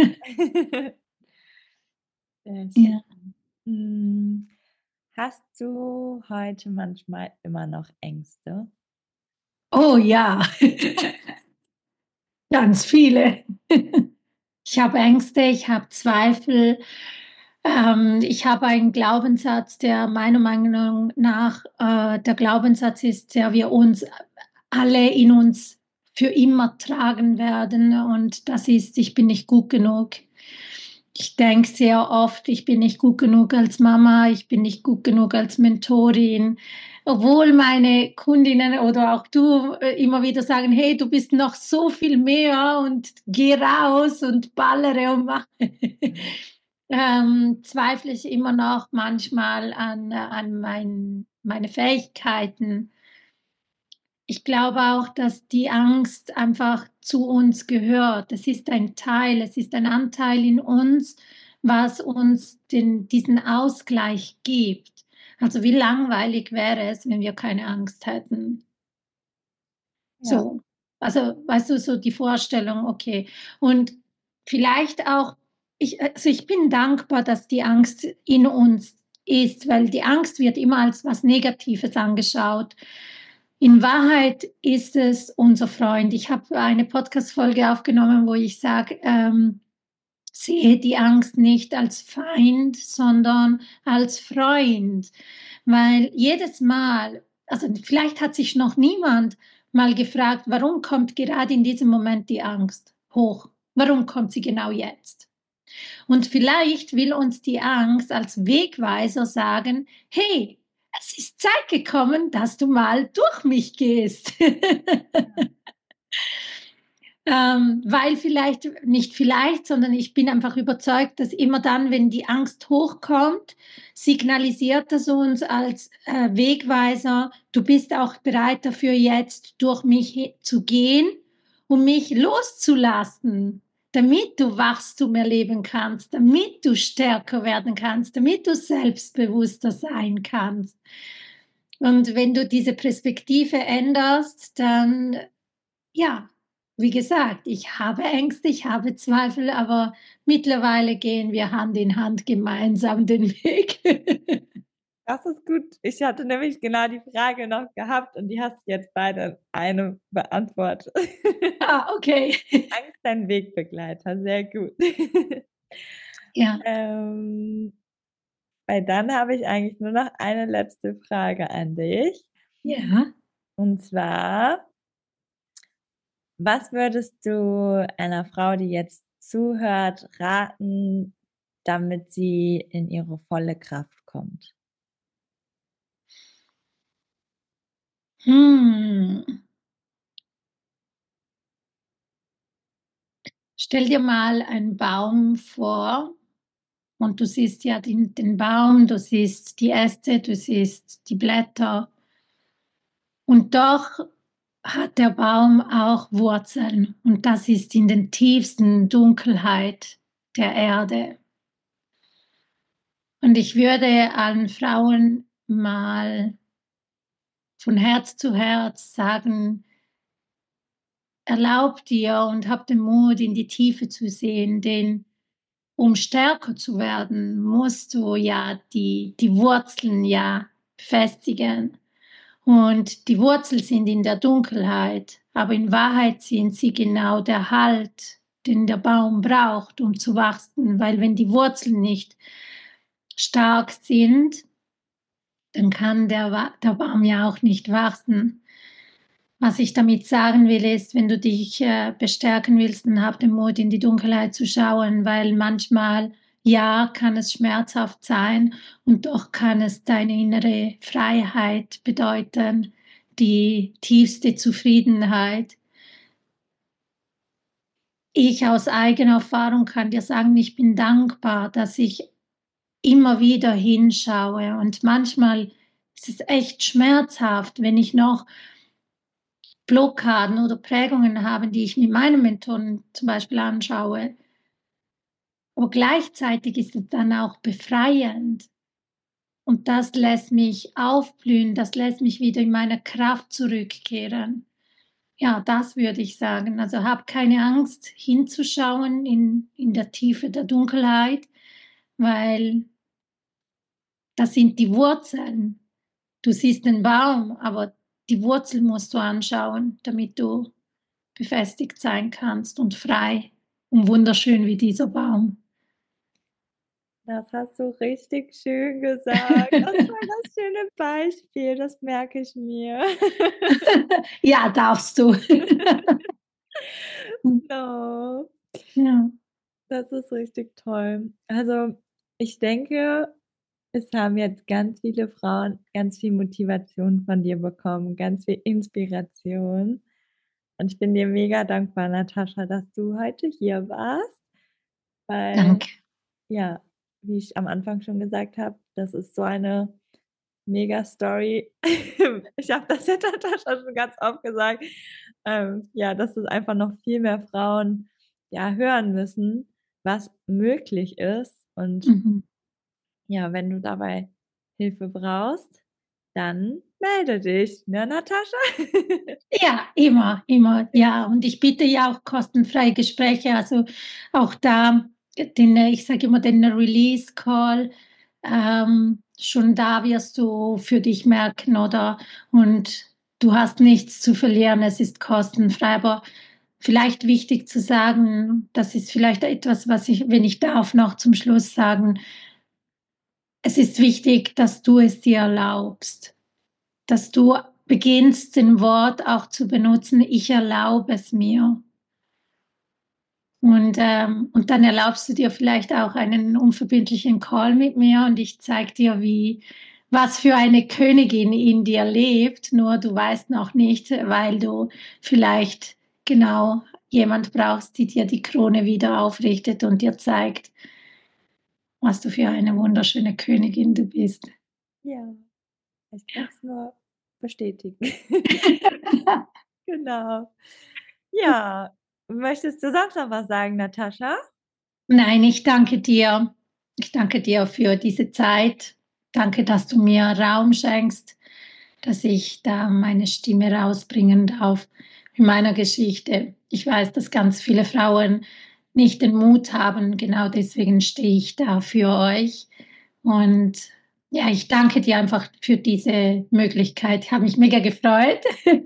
Sehr Ja. schön. Hm. Hast du heute manchmal immer noch Ängste? Oh ja, ganz viele. Ich habe Ängste, ich habe Zweifel. Ähm, ich habe einen Glaubenssatz, der meiner Meinung nach äh, der Glaubenssatz ist, der wir uns alle in uns für immer tragen werden. Und das ist, ich bin nicht gut genug. Ich denke sehr oft, ich bin nicht gut genug als Mama, ich bin nicht gut genug als Mentorin. Obwohl meine Kundinnen oder auch du äh, immer wieder sagen, hey, du bist noch so viel mehr und geh raus und ballere und mache. ähm, zweifle ich immer noch manchmal an, äh, an mein, meine Fähigkeiten. Ich glaube auch, dass die Angst einfach zu uns gehört. Es ist ein Teil, es ist ein Anteil in uns, was uns den, diesen Ausgleich gibt. Also wie langweilig wäre es, wenn wir keine Angst hätten. Ja. So, also weißt du, so die Vorstellung, okay. Und vielleicht auch, ich, also ich bin dankbar, dass die Angst in uns ist, weil die Angst wird immer als was Negatives angeschaut. In Wahrheit ist es unser Freund. Ich habe eine Podcast-Folge aufgenommen, wo ich sage, ähm, sehe die Angst nicht als Feind, sondern als Freund. Weil jedes Mal, also vielleicht hat sich noch niemand mal gefragt, warum kommt gerade in diesem Moment die Angst hoch? Warum kommt sie genau jetzt? Und vielleicht will uns die Angst als Wegweiser sagen, hey, es ist Zeit gekommen, dass du mal durch mich gehst. Ähm, weil vielleicht, nicht vielleicht, sondern ich bin einfach überzeugt, dass immer dann, wenn die Angst hochkommt, signalisiert das uns als äh, Wegweiser, du bist auch bereit dafür, jetzt durch mich zu gehen, um mich loszulassen, damit du Wachstum erleben kannst, damit du stärker werden kannst, damit du selbstbewusster sein kannst. Und wenn du diese Perspektive änderst, dann, ja, wie gesagt, ich habe Ängste, ich habe Zweifel, aber mittlerweile gehen wir Hand in Hand gemeinsam den Weg. Das ist gut. Ich hatte nämlich genau die Frage noch gehabt und die hast du jetzt beide in eine beantwortet. Ah, okay. Angst, dein Wegbegleiter, sehr gut. Ja. ähm, weil dann habe ich eigentlich nur noch eine letzte Frage an dich. Ja. Und zwar, was würdest du einer Frau, die jetzt zuhört, raten, damit sie in ihre volle Kraft kommt? Hm. Stell dir mal einen Baum vor und du siehst ja den, den Baum, du siehst die Äste, du siehst die Blätter und doch hat der Baum auch Wurzeln und das ist in den tiefsten Dunkelheit der Erde. Und ich würde allen Frauen mal von Herz zu Herz sagen, erlaub dir und hab den Mut, in die Tiefe zu sehen, denn um stärker zu werden, musst du ja die, die Wurzeln ja befestigen. Und die Wurzeln sind in der Dunkelheit, aber in Wahrheit sind sie genau der Halt, den der Baum braucht, um zu wachsen, weil wenn die Wurzeln nicht stark sind, dann kann der, der Baum ja auch nicht wachsen. Was ich damit sagen will, ist, wenn du dich äh, bestärken willst, dann hab den Mut, in die Dunkelheit zu schauen, weil manchmal, ja, kann es schmerzhaft sein und doch kann es deine innere Freiheit bedeuten, die tiefste Zufriedenheit. Ich aus eigener Erfahrung kann dir sagen, ich bin dankbar, dass ich immer wieder hinschaue und manchmal ist es echt schmerzhaft, wenn ich noch Blockaden oder Prägungen habe, die ich mit meinen Methoden zum Beispiel anschaue. Aber gleichzeitig ist es dann auch befreiend. Und das lässt mich aufblühen, das lässt mich wieder in meine Kraft zurückkehren. Ja, das würde ich sagen. Also hab keine Angst, hinzuschauen in, in der Tiefe der Dunkelheit, weil das sind die Wurzeln. Du siehst den Baum, aber die Wurzel musst du anschauen, damit du befestigt sein kannst und frei und wunderschön wie dieser Baum. Das hast du richtig schön gesagt. Das war das schöne Beispiel, das merke ich mir. Ja, darfst du. Oh, Ja. das ist richtig toll. Also, ich denke, es haben jetzt ganz viele Frauen ganz viel Motivation von dir bekommen, ganz viel Inspiration. Und ich bin dir mega dankbar, Natascha, dass du heute hier warst, weil, Danke. ja, wie ich am Anfang schon gesagt habe, das ist so eine mega Story. Ich habe das ja Natascha schon ganz oft gesagt, ähm, ja, dass es einfach noch viel mehr Frauen, ja, hören müssen, was möglich ist. Und Mhm. ja, wenn du dabei Hilfe brauchst, dann melde dich, ne, Natascha? Ja, immer, immer, ja. Und ich biete ja auch kostenfreie Gespräche, also auch da den ich sage immer den Release Call, ähm, schon da wirst du für dich merken, oder und du hast nichts zu verlieren, es ist kostenfrei. Aber vielleicht wichtig zu sagen, das ist vielleicht etwas, was ich, wenn ich darf, noch zum Schluss sagen, es ist wichtig, dass du es dir erlaubst, dass du beginnst, den Wort auch zu benutzen, ich erlaube es mir. Und, ähm, und dann erlaubst du dir vielleicht auch einen unverbindlichen Call mit mir und ich zeige dir, wie, was für eine Königin in dir lebt, nur du weißt noch nicht, weil du vielleicht genau jemand brauchst, die dir die Krone wieder aufrichtet und dir zeigt, was du für eine wunderschöne Königin du bist. Ja, ich kann es nur bestätigen. Genau. Ja, möchtest du sonst noch was sagen, Natascha? Nein, ich danke dir. Ich danke dir für diese Zeit. Danke, dass du mir Raum schenkst, dass ich da meine Stimme rausbringen darf in meiner Geschichte. Ich weiß, dass ganz viele Frauen nicht den Mut haben. Genau deswegen stehe ich da für euch. Und ja, ich danke dir einfach für diese Möglichkeit. Ich habe mich mega gefreut.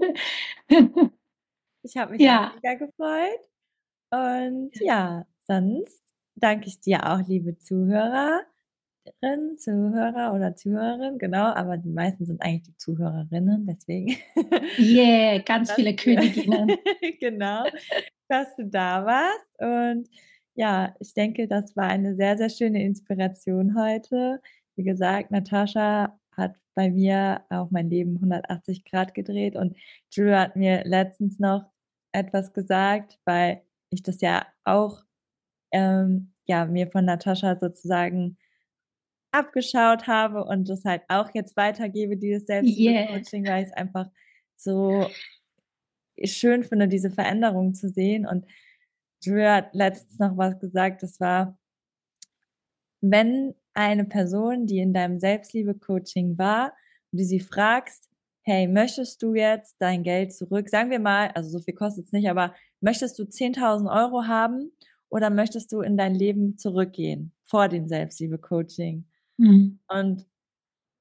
Ich habe mich auch Ja, mega gefreut. Und ja, sonst danke ich dir auch, liebe Zuhörerin, Zuhörer oder Zuhörerin, genau, aber die meisten sind eigentlich die Zuhörerinnen, deswegen, yeah, ganz dass viele du Königinnen. genau, dass du da warst. Und ja, ich denke, das war eine sehr, sehr schöne Inspiration heute. Wie gesagt, Natascha hat bei mir auch mein Leben hundertachtzig Grad gedreht und Julia hat mir letztens noch etwas gesagt, weil ich das ja auch, ähm, ja, mir von Natascha sozusagen abgeschaut habe und das halt auch jetzt weitergebe, dieses Yeah. Selbstliebe-Coaching, weil ich's einfach so schön finde, diese Veränderung zu sehen. Und Julia hat letztens noch was gesagt, das war: Wenn eine Person, die in deinem Selbstliebe-Coaching war und du sie fragst: „Hey, möchtest du jetzt dein Geld zurück?“ Sagen wir mal, also so viel kostet's nicht, aber möchtest du zehntausend Euro haben oder möchtest du in dein Leben zurückgehen vor dem Selbstliebe-Coaching? Mhm. Und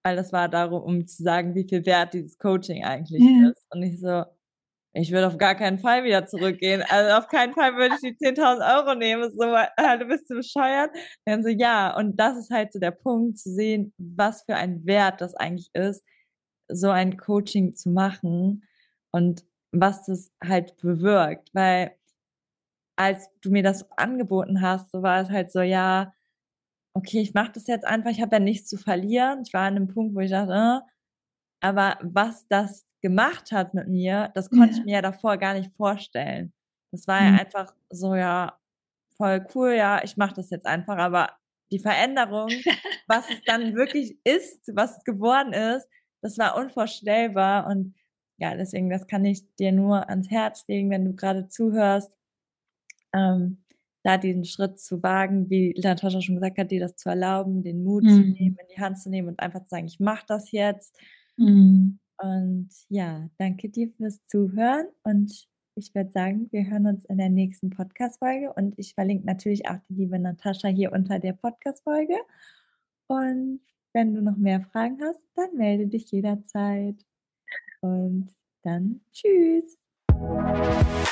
weil das war darum, um zu sagen, wie viel wert dieses Coaching eigentlich Ja. ist. Und ich so: „Ich würde auf gar keinen Fall wieder zurückgehen. Also, auf keinen Fall würde ich die zehntausend Euro nehmen." So, äh: „Du bist du bescheuert?" Dann so: „Ja." Und das ist halt so der Punkt, zu sehen, was für ein Wert das eigentlich ist, so ein Coaching zu machen und was das halt bewirkt. Weil als du mir das angeboten hast, so war es halt so: „Ja, okay, ich mache das jetzt einfach. Ich habe ja nichts zu verlieren." Ich war an 'nem Punkt, wo ich dachte: „Äh" aber was das gemacht hat mit mir, das konnte ich Ja. mir ja davor gar nicht vorstellen. Das war ja Mhm. einfach so: „Ja, voll cool, ja, ich mache das jetzt einfach." Aber die Veränderung, was es dann wirklich ist, was es geworden ist, das war unvorstellbar. Und ja, deswegen, das kann ich dir nur ans Herz legen, wenn du grade zuhörst, ähm, da diesen Schritt zu wagen, wie Natascha schon gesagt hat, dir das zu erlauben, den Mut zu nehmen, Mhm. in die Hand zu nehmen und einfach zu sagen: „Ich mache das jetzt." Mhm. Und ja, danke dir fürs Zuhören und ich würde sagen, wir hören uns in der nächsten Podcast-Folge und ich verlinke natürlich auch die liebe Natascha hier unter der Podcast-Folge. Und wenn du noch mehr Fragen hast, dann melde dich jederzeit. Und dann tschüss.